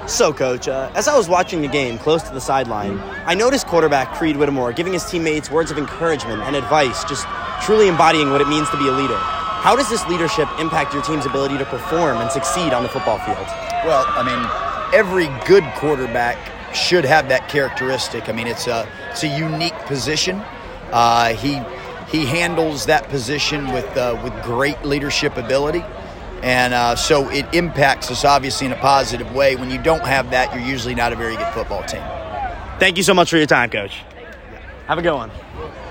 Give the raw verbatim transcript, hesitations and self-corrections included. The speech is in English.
So, Coach, uh, as I was watching the game close to the sideline, I noticed quarterback Creed Whittemore giving his teammates words of encouragement and advice, just truly embodying what it means to be a leader. How does this leadership impact your team's ability to perform and succeed on the football field? Well, I mean, every good quarterback should have that characteristic. I mean, it's a it's a unique position. Uh, he he handles that position with uh, with great leadership ability. And uh, so it impacts us, obviously, in a positive way. When you don't have that, you're usually not a very good football team. Thank you so much for your time, Coach. Have a good one.